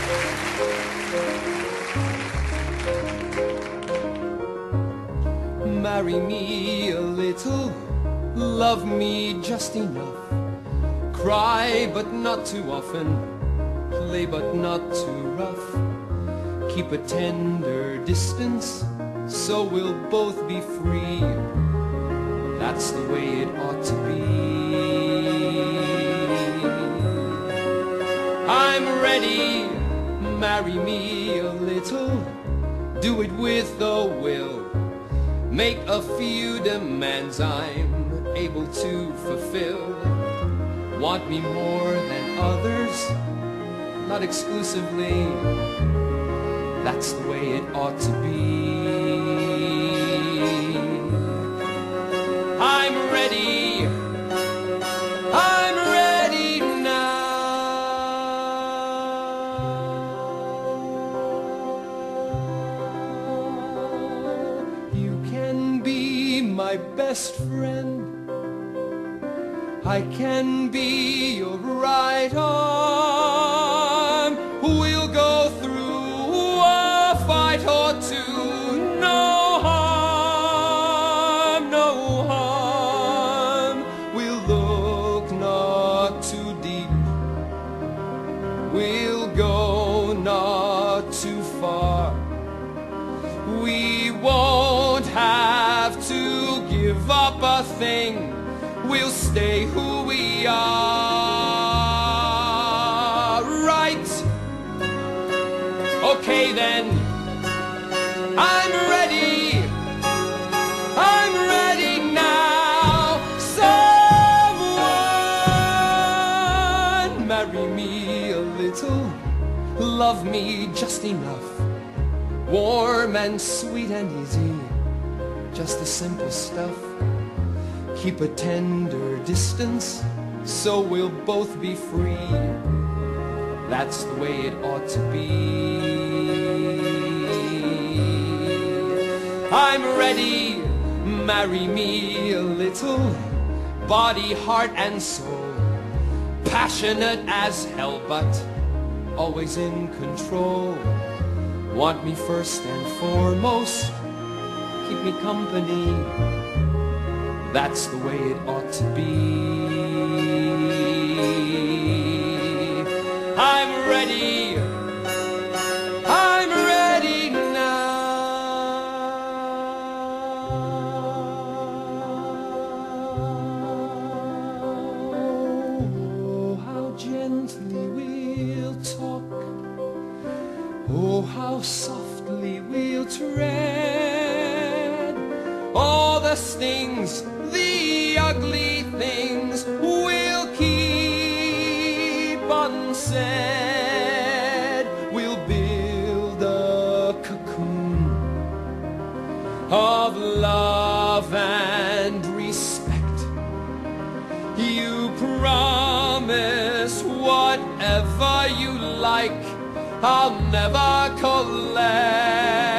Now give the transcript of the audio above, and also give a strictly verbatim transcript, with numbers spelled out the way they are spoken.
Marry me a little, love me just enough, cry but not too often, play but not too rough, keep a tender distance so we'll both be free. That's the way it ought to be. I'm ready, marry me a little, do it with a will, make a few demands I'm able to fulfill. Want me more than others, not exclusively, that's the way it ought to be. I'm ready, I'm ready now. You can be my best friend, I can be your right arm. We'll go through a fight or two, no harm, no harm. We'll look not too deep, we'll go not too far. We won't have to give up a thing, we'll stay who we are, right? Okay then, I'm ready, I'm ready now. Someone marry me a little, love me just enough, warm and sweet and easy, just the simple stuff. Keep a tender distance so we'll both be free. That's the way it ought to be. I'm ready, marry me a little, body, heart and soul, passionate as hell but always in control. Want me first and foremost, keep me company, that's the way it ought to be. I'm ready, I'm ready now. Oh, how gently we'll talk, oh, how softly we'll tread. All the things, the ugly things, we'll keep unsaid. We'll build a cocoon of love and respect. You promise whatever you like, I'll never collect.